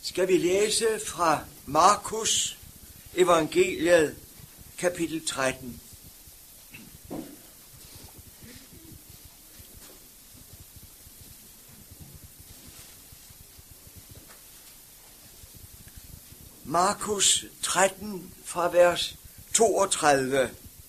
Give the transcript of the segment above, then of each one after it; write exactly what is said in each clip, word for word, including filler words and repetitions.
skal vi læse fra Markus evangeliet, kapitel tretten. Markus tretten fra vers toogtredive.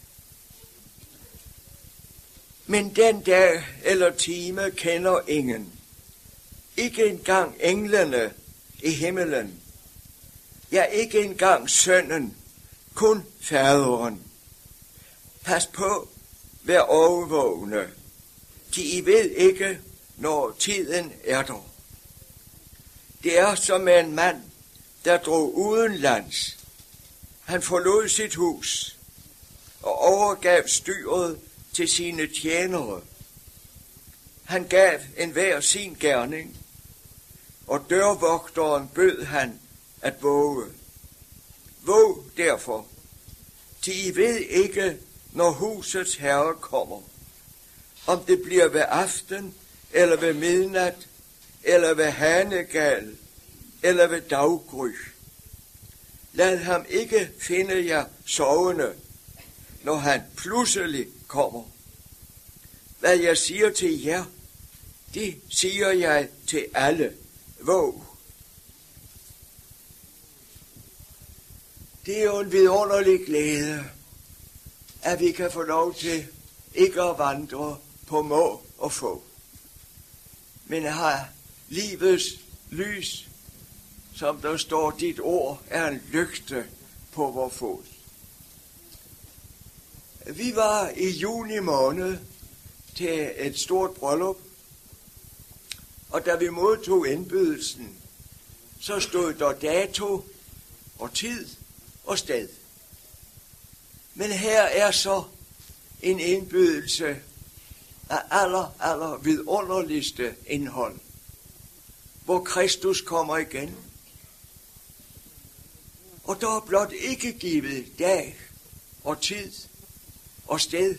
Men den dag eller time kender ingen, ikke engang englene i himmelen, ja, ikke engang sønnen, kun faderen. Pas på, vær overvågne, de I ved ikke, når tiden er der. Det er som en mand, der drog udenlands. Han forlod sit hus og overgav styret til sine tjenere. Han gav enhver sin gerning, og dørvogteren bød han at våge. Våg derfor, til I ved ikke, når husets herre kommer, om det bliver ved aften, eller ved midnat, eller ved hanegal, eller ved daggry. Lad ham ikke finde jer sovende, når han pludselig kommer. Hvad jeg siger til jer, det siger jeg til alle. Våg. Det er jo en vidunderlig glæde, at vi kan få lov til ikke at vandre på må og få, men har livets lys, som der står, dit ord er en lygte på vor fod. Vi var i juni måned til et stort bryllup, og da vi modtog indbydelsen, så stod der dato og tid og sted. Men her er så en indbydelse af aller, aller vidunderligste indhold, hvor Kristus kommer igen. Og der er blot ikke givet dag og tid og sted.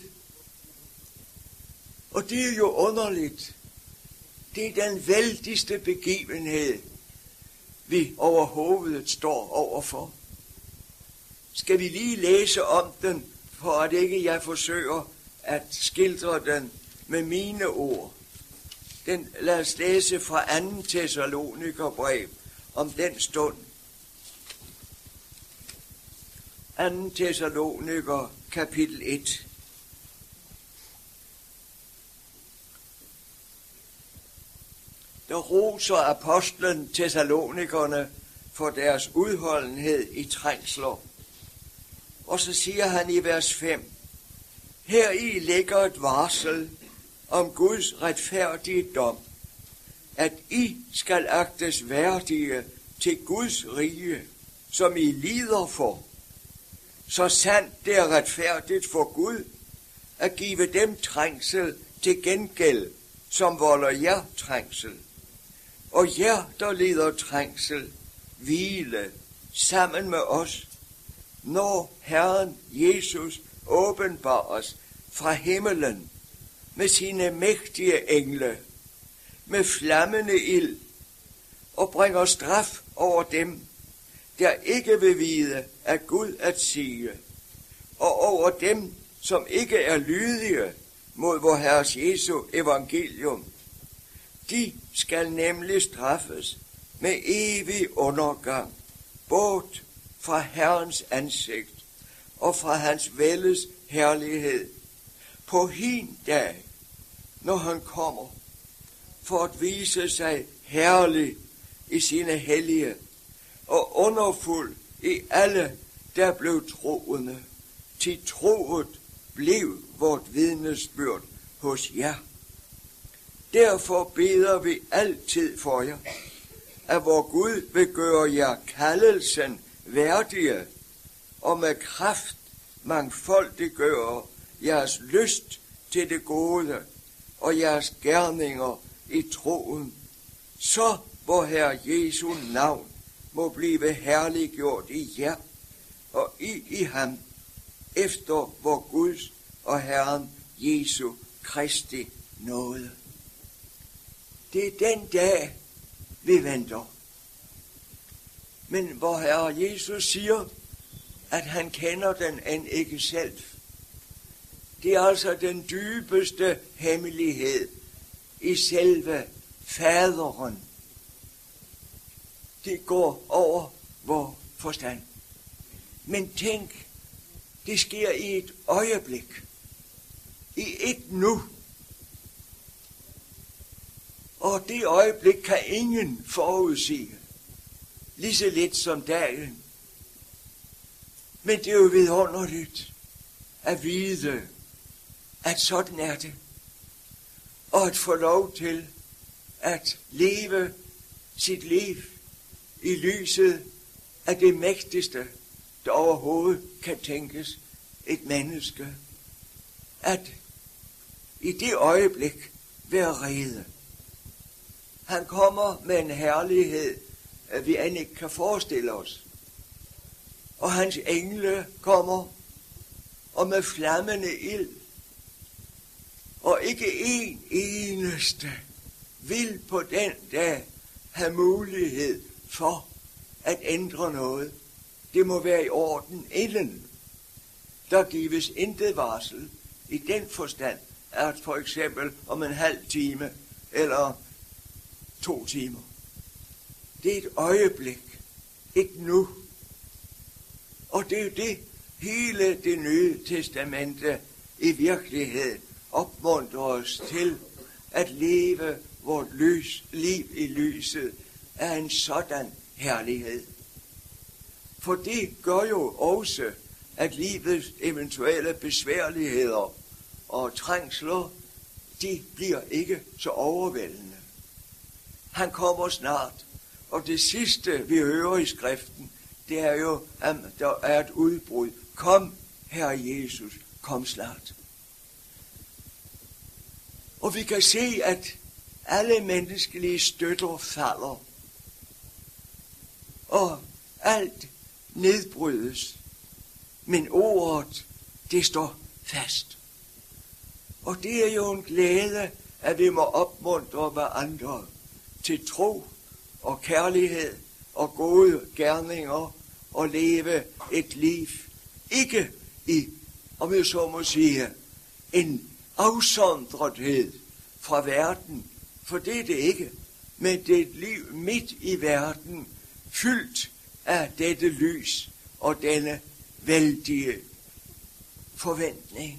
Og det er jo underligt. Det er den vældigste begivenhed, vi overhovedet står overfor. Skal vi lige læse om den, for at ikke jeg forsøger at skildre den med mine ord. Den, lad os læse fra anden Thessalonikerbrev om den stund. anden Thessaloniker, kapitel et. Der roser apostlen Thessalonikerne for deres udholdenhed i trængsler. Og så siger han i vers fem, her i ligger et varsel om Guds retfærdige dom, at I skal agtes værdige til Guds rige, som I lider for. Så sandt det er retfærdigt for Gud at give dem trængsel til gengæld, som volder jer trængsel. Og jer, der lider trængsel, hvile sammen med os, når Herren Jesus åbenbares fra himmelen med sine mægtige engle, med flammende ild, og bringer straf over dem, der ikke vil vide af Gud at sige, og over dem, som ikke er lydige mod vor Herres Jesu evangelium. De skal nemlig straffes med evig undergang, bort fra Herrens ansigt og fra hans vældes herlighed, på hin dag, når han kommer, for at vise sig herlig i sine hellige, og underfuld i alle, der blev troende. Til troet blev vort vidnesbyrd hos jer. Derfor beder vi altid for jer, at vor Gud vil gøre jer kaldelsen værdige, og med kraft mangfoldiggøre jeres lyst til det gode og jeres gerninger i troen, så vor Herre Jesu navn må blive herliggjort i jer og I i ham, efter vor Guds og Herren Jesu Kristi nåde. Det er den dag, vi venter. men hvor Herre Jesus siger, at han kender den end ikke selv. Det er altså den dybeste hemmelighed i selve faderen. Det går over vor forstand. Men tænk, det sker i et øjeblik. I et nu. Og det øjeblik kan ingen forudsige. Lige så lidt som dagen. Men det er jo vidunderligt at vide, at sådan er det. Og at få lov til at leve sit liv i lyset af det mægtigste, der overhovedet kan tænkes et menneske. At i det øjeblik være rede. Han kommer med en herlighed, at vi end ikke kan forestille os. Og hans engle kommer, og med flammende ild. Og ikke en eneste vil på den dag have mulighed for at ændre noget. Det må være i orden inden. Der gives intet varsel i den forstand, at for eksempel om en halv time eller to timer. Det er et øjeblik, et nu. Og det er jo det, hele det nye testamente i virkeligheden opmuntrer os til at leve vort lys, liv i lyset af en sådan herlighed. For det gør jo også, at livets eventuelle besværligheder og trængsler, de bliver ikke så overvældende. Han kommer snart, og det sidste, vi hører i skriften, det er jo, at der er et udbrud. Kom, Herre Jesus, kom snart. Og vi kan se, at alle menneskelige støtter falder, og alt nedbrydes, men ordet, det står fast. Og det er jo en glæde, at vi må opmuntre hverandre til tro og kærlighed og gode gerninger og leve et liv. Ikke i, om jeg så må sige, en afsondrethed fra verden, for det er det ikke, men det er et liv midt i verden, fyldt af dette lys og denne vældige forventning.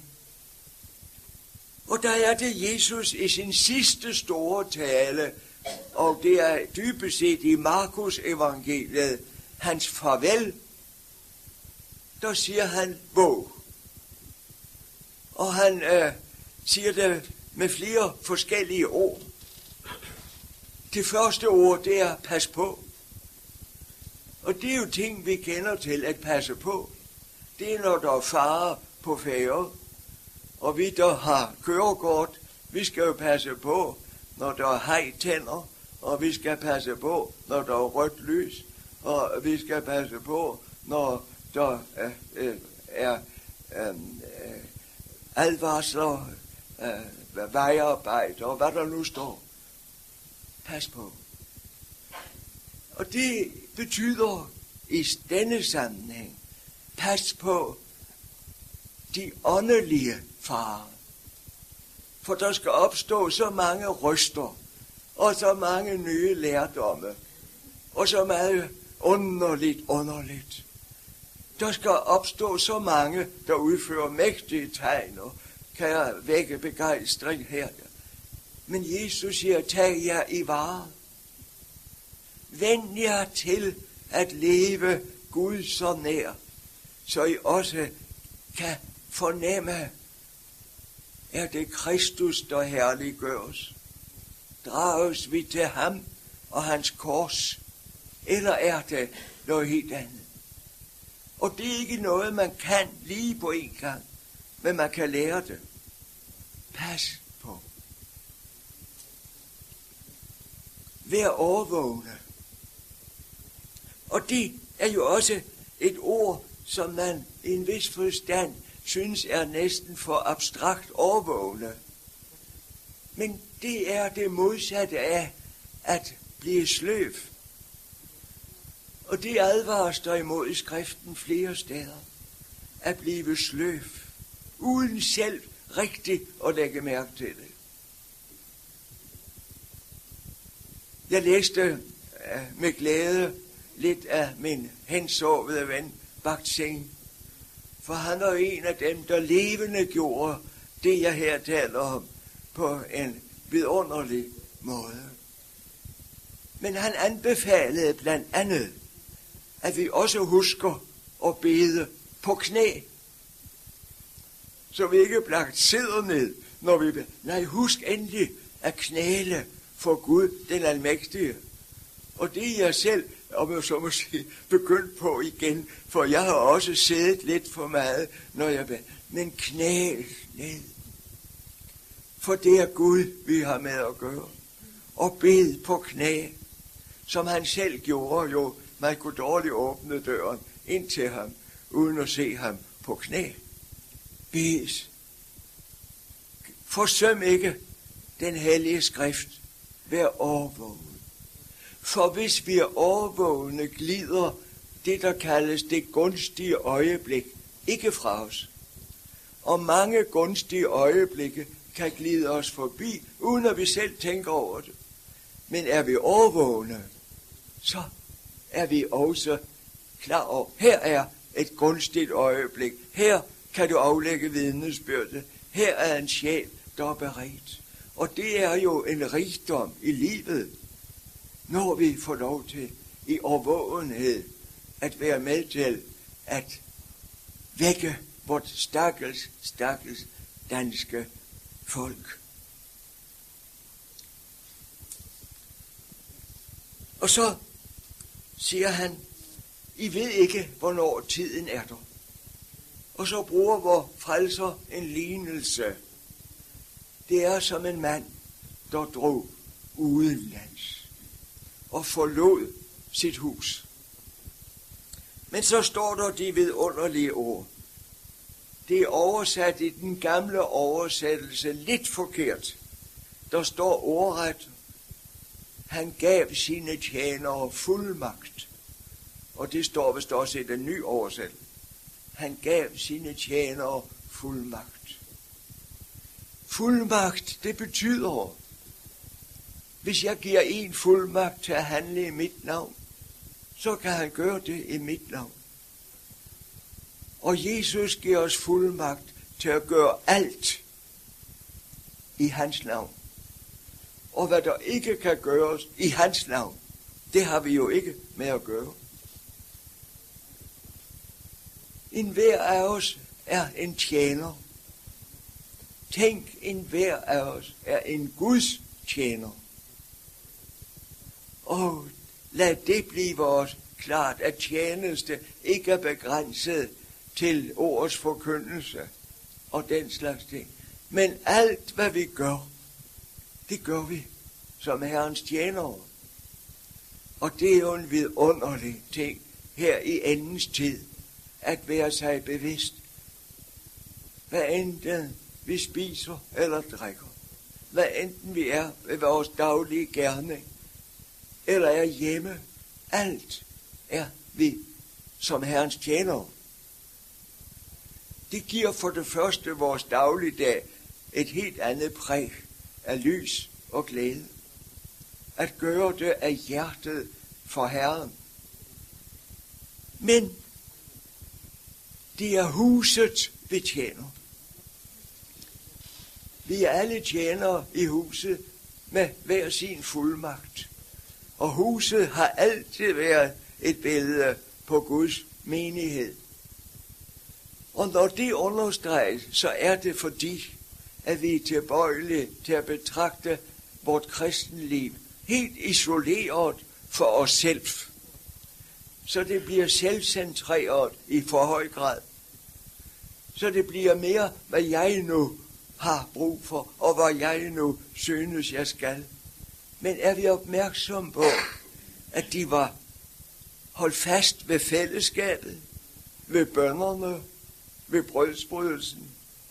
Og der er det Jesus i sin sidste store tale, og det er dybest set i Markus evangeliet, hans farvel, der siger han våg. Og han øh, siger det med flere forskellige ord. Det første ord, det er pas på. Og det er jo ting, vi kender til at passe på. Det er, når der er fare på færge. Og vi, der har kørekort, vi skal jo passe på, når der er hejtænder. Og vi skal passe på, når der er rødt lys. Og vi skal passe på, når der øh, øh, er øh, advarsler, øh, vejarbejde og hvad der nu står. Pas på. Og det betyder i denne sammenhæng, pas på de åndelige farer. For der skal opstå så mange røster, og så mange nye lærdomme, og så meget underligt, underligt. Der skal opstå så mange, der udfører mægtige tegn, og kan vække begejstring her. Men Jesus siger, tag jer i vare. Vend jer til at leve Gud så nær, så I også kan fornemme, er det Kristus, der herliggøres. Drages vi til ham og hans kors, eller er det noget helt andet? Og det er ikke noget, man kan lige på en gang, men man kan lære det. Pas på. Vær overvågne. Og det er jo også et ord, som man i en vis forstand synes er næsten for abstrakt overvågne. Men det er det modsatte af at blive sløv. Og det advares der imod i skriften flere steder. At blive sløv, uden selv rigtigt at lægge mærke til det. Jeg læste uh, med glæde lidt af min hensovede ven, Bakhtin. For han var en af dem, der levende gjorde det, jeg her taler om, på en vidunderlig måde. Men han anbefalede blandt andet, at vi også husker at bede på knæ. Så vi ikke blot sidder ned, når vi beder. Nej, husk endelig at knæle for Gud, den almægtige. Og det er jeg selv, om jeg så må sige, begyndt på igen, for jeg har også siddet lidt for meget, når jeg beder. Men knæl ned. For det er Gud, vi har med at gøre. Og bed på knæ, som han selv gjorde jo. Man kunne dårligt åbne døren ind til ham, uden at se ham på knæ. Bed. Forsøm ikke den hellige skrift. Vær overvågen. For hvis vi er overvågende, glider det, der kaldes det gunstige øjeblik, ikke fra os. Og mange gunstige øjeblikke kan glide os forbi, uden at vi selv tænker over det. Men er vi overvågende, så er vi også klar over, her er et gunstigt øjeblik. Her kan du aflægge vidnesbyrdet. Her er en sjæl, der er beredt. Og det er jo en rigdom i livet, når vi får lov til i overvågenhed at være med til at vække vort stakkels, stakkels danske folk. Og så siger han, I ved ikke, hvornår tiden er der. Og så bruger vor frelser en lignelse. Det er som en mand, der drog udenlands og forlod sit hus. Men så står der de vidunderlige ord. Det er oversat i den gamle oversættelse lidt forkert. Der står ordret, han gav sine tjenere fuldmagt. Og det står vist også i den nye oversættelse. Han gav sine tjenere fuldmagt. Fuldmagt, det betyder, hvis jeg giver en fuldmagt til at handle i mit navn, så kan han gøre det i mit navn. Og Jesus giver os fuldmagt til at gøre alt i hans navn. Og hvad der ikke kan gøres i hans navn, det har vi jo ikke med at gøre. En hver af os er en tjener. Tænk, en hver af os er en Guds tjener. Og lad det blive os klart, at tjeneste ikke er begrænset til ordets forkyndelse og den slags ting. Men alt, hvad vi gør, det gør vi som Herrens tjenere. Og det er jo en vidunderlig ting her i endens tid, at være sig bevidst. Hvad enten vi spiser eller drikker, hvad enten vi er ved vores daglige gerning, eller er hjemme, alt er vi som Herrens tjenere. Det giver for det første vores dagligdag et helt andet præg af lys og glæde. At gøre det af hjertet for Herren. Men det er huset, vi tjener. Vi er alle tjenere i huset med hver sin fuldmagt. Og huset har altid været et billede på Guds menighed. Og når det understreges, så er det fordi, at vi er tilbøjelige til at betragte vort kristenliv helt isoleret for os selv. Så det bliver selvcentreret i for høj grad. Så det bliver mere, hvad jeg nu har brug for, og hvad jeg nu synes, jeg skal. Men er vi opmærksomme på, at de var holdt fast ved fællesskabet, ved bønnerne, ved brødsbrydelsen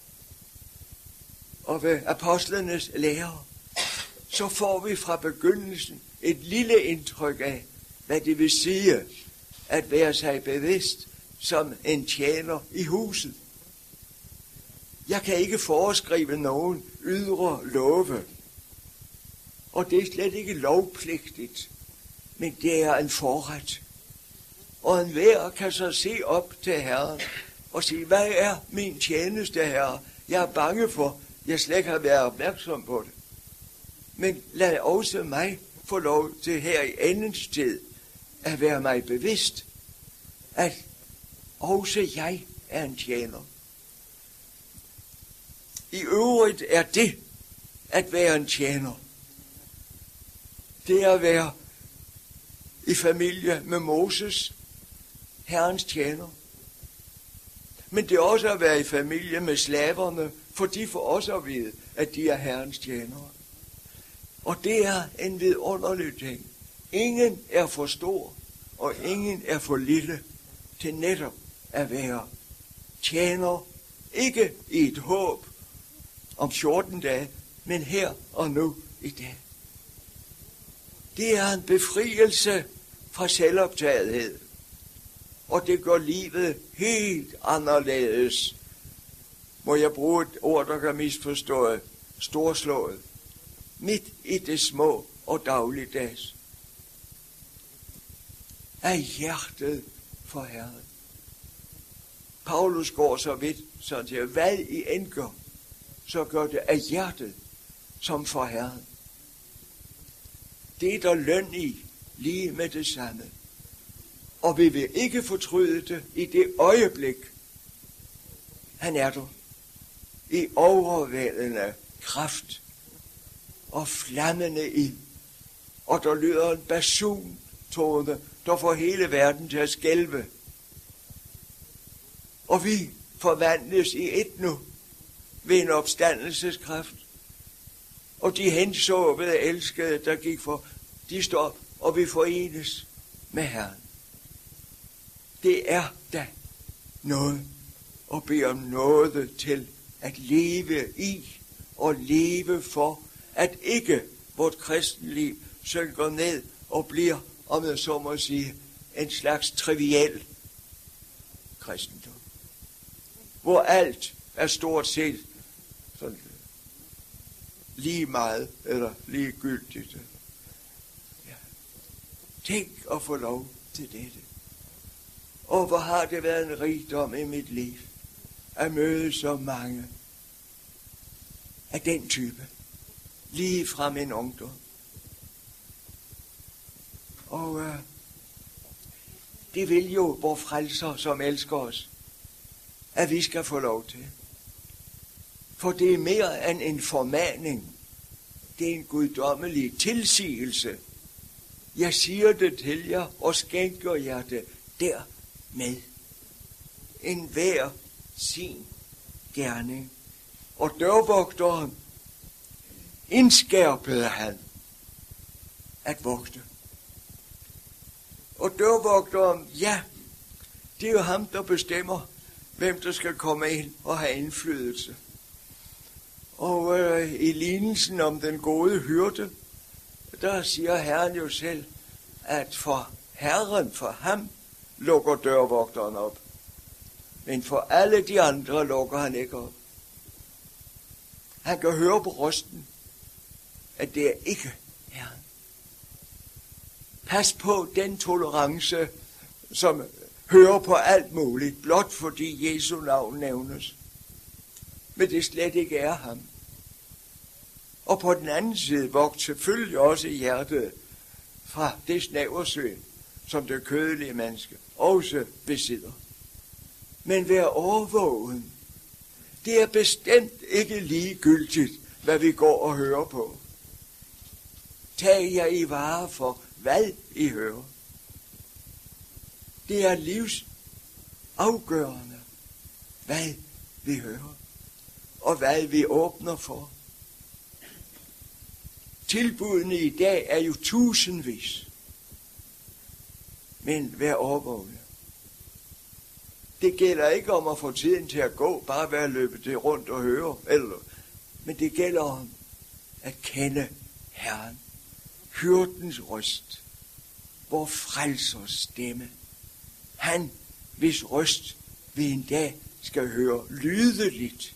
og ved apostlenes lære, så får vi fra begyndelsen et lille indtryk af, hvad det vil sige at være sig bevidst som en tjener i huset. Jeg kan ikke foreskrive nogen ydre love, og det er slet ikke lovpligtigt, men det er en forret. Og enhver kan så se op til Herren og sige, hvad er min tjeneste, Herre? Jeg er bange for, jeg slet ikke har været opmærksom på det. Men lad også mig få lov til her i endens tid at være mig bevidst, at også jeg er en tjener. I øvrigt er det at være en tjener. Det er at være i familie med Moses, Herrens tjener. Men det er også at være i familie med slaverne, for de får også at vide, at de er Herrens tjenere. Og det er en vidunderlig ting. Ingen er for stor, og ingen er for lille til netop at være tjener. Ikke i et håb om fjorten dage, men her og nu i dag. Det er en befrielse fra selvoptagethed, og det gør livet helt anderledes. Må jeg bruge et ord, der kan misforstå, storslået, midt i det små og dagligdags. Af hjertet for Herren. Paulus går så vidt, så til hvad I end gør, så gør det af hjertet som for Herren. Det er der løn i, lige med det samme. Og vi vil ikke fortryde det i det øjeblik, han er der. I overvældende kraft og flammende ild. Og der lyder en basuntone, der får hele verden til at skælve. Og vi forvandles i et nu ved en opstandelseskraft. Og de hensovede elskede, der gik for, de står, og vi forenes med Herren. Det er da noget at bede om noget til at leve i og leve for, at ikke vort kristenliv synker ned og bliver, om jeg så må sige, en slags trivial kristendom. Hvor alt er stort set sådan lige meget eller ligegyldigt. Ja. Tænk at få lov til dette. Og hvor har det været en rigdom i mit liv at møde så mange af den type, lige fra min ungdom. Og øh, det vil jo vor frelser, som elsker os, at vi skal få lov til. For det er mere end en formaning. Det er en guddommelig tilsigelse. Jeg siger det til jer, og skænker jer det dermed. En hver sin gerning. Og dørvogteren indskærpede han at vogte. Og dørvogteren, ja, det er jo ham, der bestemmer, hvem der skal komme ind og have indflydelse. Og øh, i lignelsen om den gode hyrde, der siger Herren jo selv, at for Herren, for ham, lukker dørvogteren op. Men for alle de andre lukker han ikke op. Han kan høre på røsten, at det er ikke Herren. Pas på den tolerance, som hører på alt muligt, blot fordi Jesu navn nævnes. Men det slet ikke er ham. Og på den anden side vogt selvfølgelig også hjertet fra det snæversyn, som det kødelige menneske også besidder. Men vær overvågen. Det er bestemt ikke ligegyldigt, hvad vi går og hører på. Tag jer i vare for, hvad I hører. Det er livs afgørende, hvad vi hører, og hvad vi åbner for. Tilbudene i dag er jo tusindvis, men vær overvågne. Det gælder ikke om at få tiden til at gå, bare være løbet det rundt og høre, eller, men det gælder om at kende Herren, hyrdens røst, vor frelsers stemme, Han, hvis røst vi en dag skal høre lydeligt.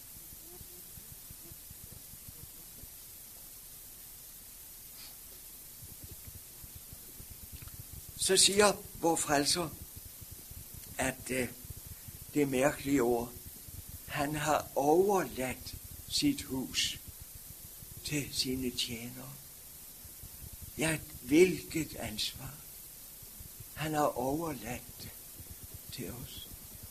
Så siger vor frelser, at øh, det mærkelige ord, han har overladt sit hus til sine tjenere. Ja, hvilket ansvar. Han har overladt det til os.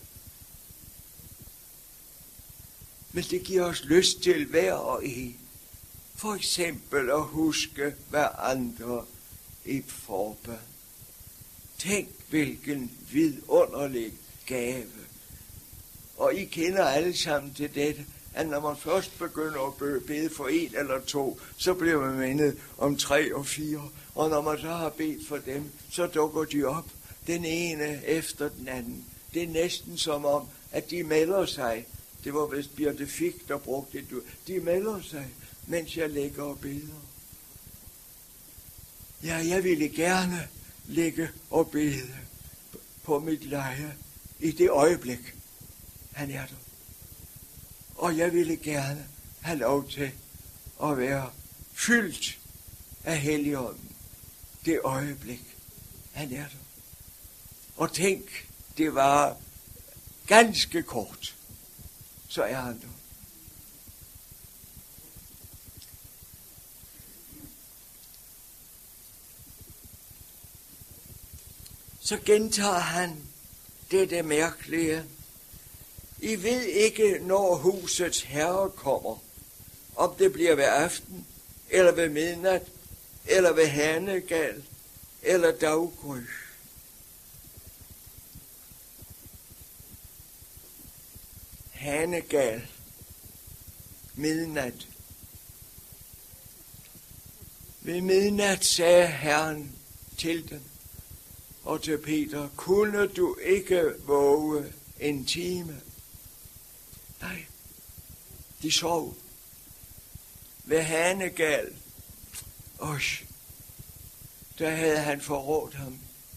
Men det giver os lyst til hver og en. For eksempel at huske hver andre et forbøn. Tænk, hvilken vidunderlig gave. Og I kender alle sammen til dette, at når man først begynder at bede for en eller to, så bliver man mindet om tre og fire. Og når man så har bedt for dem, så dukker de op, den ene efter den anden. Det er næsten som om, at de melder sig. Det var vist Birte Fik, der brugte det. De melder sig, mens jeg ligger og beder. Ja, jeg ville gerne ligge og bede på mit leje i det øjeblik, han er der. Og jeg ville gerne have lov til at være fyldt af Helligånden det øjeblik, han er der. Og tænk, det var ganske kort, så er han der. Så gentager han dette mærkelige. I ved ikke, når husets herre kommer, om det bliver ved aften, eller ved midnat, eller ved hanegal, eller daggry. Hanegal, midnat. Ved midnat sagde Herren til dem og til Peter, kunne du ikke våge en time? Nej, de sov. Ved hanegal, øj, der havde han forrådt ham.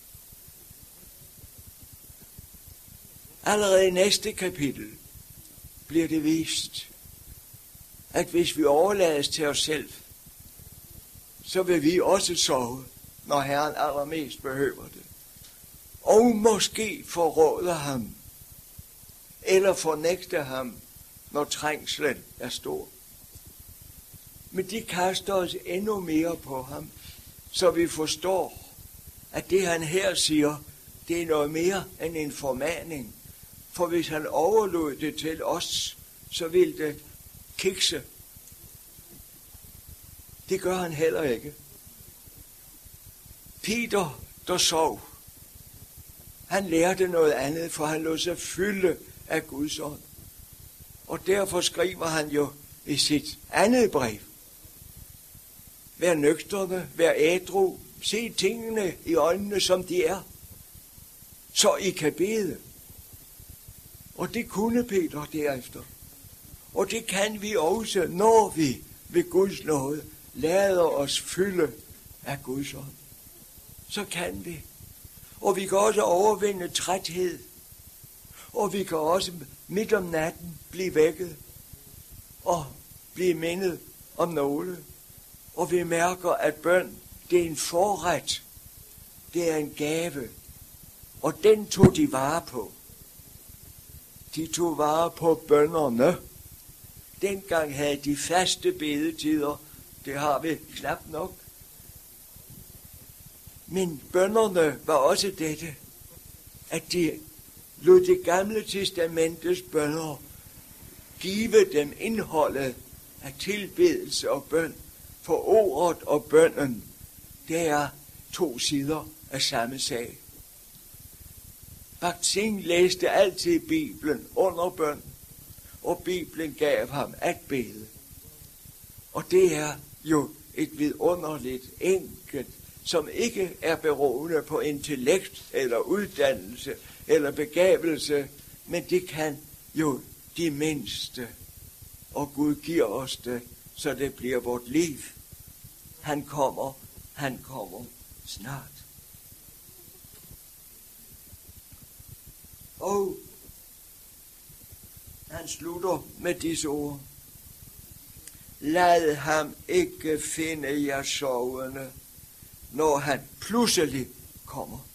Allerede i næste kapitel bliver det vist, at hvis vi overlades til os selv, så vil vi også sove, når Herren allermest behøver det. Og måske forråde ham, eller fornægte ham, når trængslen er stor. Men de kaster os endnu mere på ham, så vi forstår, at det han her siger, det er noget mere end en formaning. For hvis han overlod det til os, så ville det kikse. Det gør han heller ikke. Peter, der sov, han lærte noget andet, for han lod sig fylde af Guds ånd. Og derfor skriver han jo i sit andet brev. Vær nøgterne, vær ædru, se tingene i øjnene, som de er, så I kan bede. Og det kunne Peter derefter. Og det kan vi også, når vi ved Guds nåde lader os fylde af Guds ånd. Så kan vi. Og vi kan også overvinde træthed. Og vi kan også midt om natten blive vækket og blive mindet om nåle. Og vi mærker, at bøn, det er en forret. Det er en gave. Og den tog de vare på. De tog vare på bønnerne. Dengang havde de faste bedetider. Det har vi knap nok. Men bønnerne var også dette, at de lod det gamle testamentes bønner give dem indholdet af tilbedelse og bøn. For ordet og bønnen, det er to sider af samme sag. Bakhtin læste altid Bibelen under bøn, og Bibelen gav ham at bede. Og det er jo et vidunderligt enkelt, som ikke er beroende på intellekt eller uddannelse eller begavelse, men det kan jo de mindste. Og Gud giver os det, så det bliver vort liv. Han kommer, han kommer snart. Og han slutter med disse ord. Lad ham ikke finde jer sovende, når han pludselig kommer.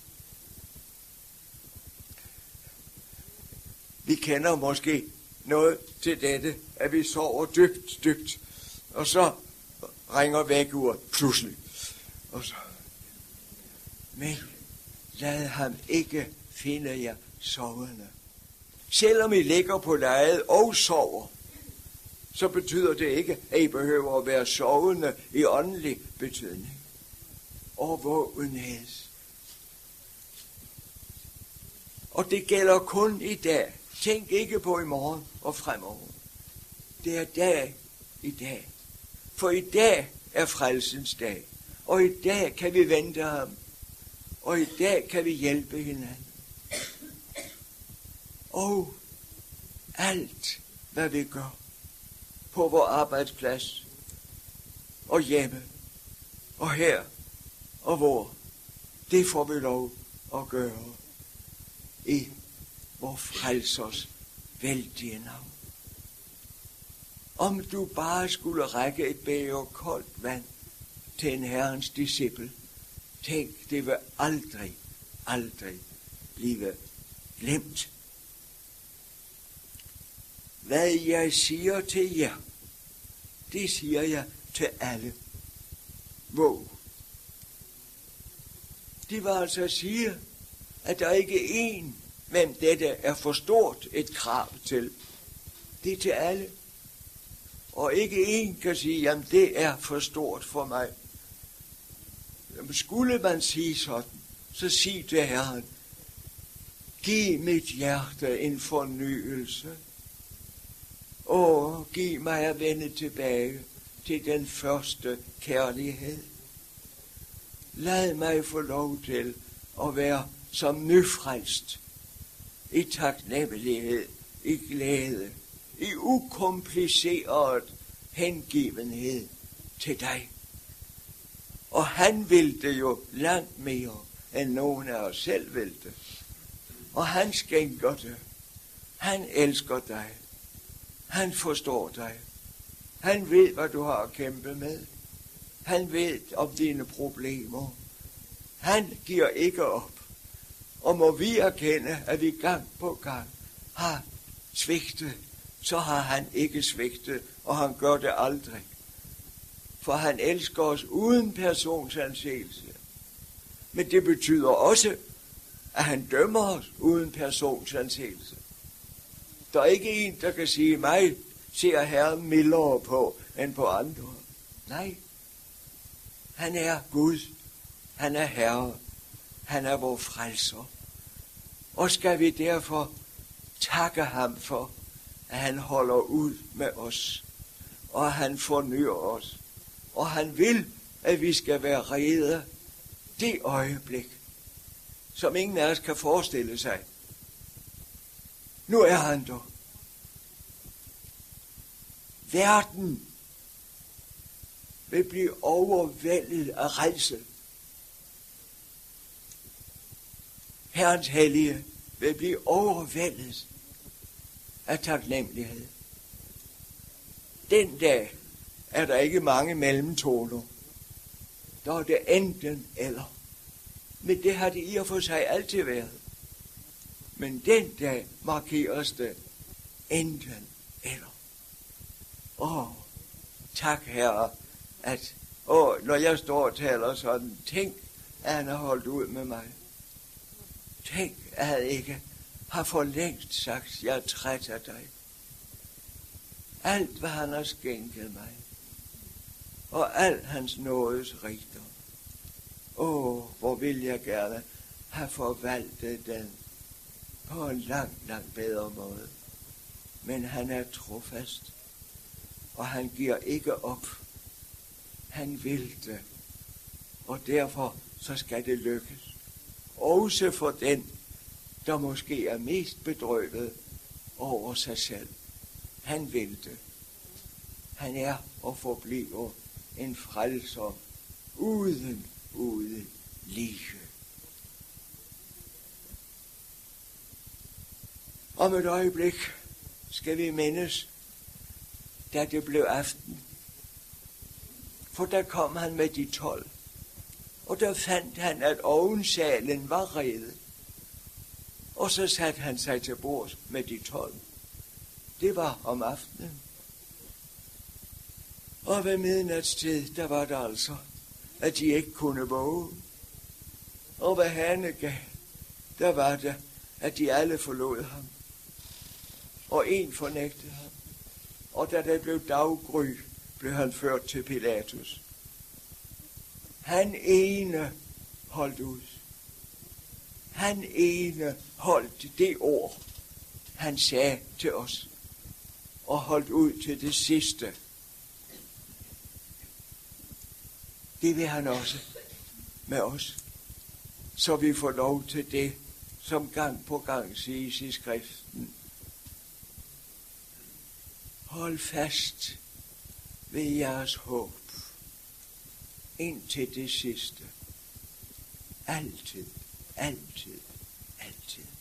Vi kender måske noget til dette, at vi sover dybt, dybt, og så ringer vækkeuret pludselig. Og så. Men lad ham ikke finde jer sovende. Selvom I ligger på lejet og sover, så betyder det ikke, at I behøver at være sovende i åndelig betydning. Årvågenhed. Og det gælder kun i dag. Tænk ikke på i morgen og fremover. Det er dag i dag. For i dag er frelsens dag. Og i dag kan vi vente ham. Og i dag kan vi hjælpe hinanden. Og alt, hvad vi gør på vores arbejdsplads og hjemme og her og hvor, det får vi lov at gøre i vor frelsers vældige navn. Om du bare skulle række et bæger koldt vand til en herrens disciple, tænk, det vil aldrig, aldrig blive glemt. Hvad jeg siger til jer, det siger jeg til alle. Våg. Det var altså at sige, at der ikke er en, hvem dette er for stort et krav til. Det er til alle. Og ikke en kan sige, jamen det er for stort for mig. Jamen, skulle man sige sådan, så sig til Herren, giv mit hjerte en fornyelse. Åh, giv mig at vende tilbage til den første kærlighed. Lad mig få lov til at være som nyfrelst, i taknemmelighed, i glæde, i ukompliceret hengivenhed til dig. Og han vil det jo langt mere, end nogen af os selv vil det. Og han skænker det. Han elsker dig. Han forstår dig. Han ved, hvad du har at kæmpe med. Han ved om dine problemer. Han giver ikke op. Og må vi erkende, at vi gang på gang har svigtet, så har han ikke svigtet, og han gør det aldrig. For han elsker os uden personsanseelse. Men det betyder også, at han dømmer os uden personsanseelse. Der er ikke en, der kan sige, mig ser Herren mildere på, end på andre. Nej. Han er Gud. Han er Herre. Han er vor frelser. Og skal vi derfor takke ham for, at han holder ud med os, og at han fornyer os, og han vil, at vi skal være rede det øjeblik, som ingen af os kan forestille sig. Nu er han der. Verden vil blive overvældet af rædsel. Herrens hellige vil blive overvældet af taknemmelighed. Den dag er der ikke mange mellemtoner. Der er det enten eller. Men det har det i og for sig altid været. Men den dag markeres det enten eller. Åh, tak Herre, at åh, når jeg står og taler sådan, tænk, at han har holdt ud med mig. Tænk, at han ikke har for længst sagt, jeg er træt af dig. Alt, hvad han har skænket mig, og al hans nådes rigdom. Åh, hvor vil jeg gerne have forvaltet den på en langt, langt bedre måde. Men han er trofast, og han giver ikke op. Han vil det, og derfor så skal det lykkes. Også for den, der måske er mest bedrøvet over sig selv. Han vil det. Han er og forbliver en frelser uden, uden lige. Om et øjeblik skal vi mindes, da det blev aften. For der kom han med de tolv, og der fandt han, at ovensalen var revet. Og så satte han sig til bords med de tolv. Det var om aftenen. Og ved midnatstid, der var det altså, at de ikke kunne våge. Og ved Hanegade, der var det, at de alle forlod ham. Og en fornægtede ham. Og da det blev daggry, blev han ført til Pilatus. Han ene holdt ud. Han ene holdt det ord, han sagde til os, og holdt ud til det sidste. Det vil han også med os, så vi får lov til det, som gang på gang siges i skriften. Hold fast ved jeres håb indtil det sidste. Altid, altid, altid.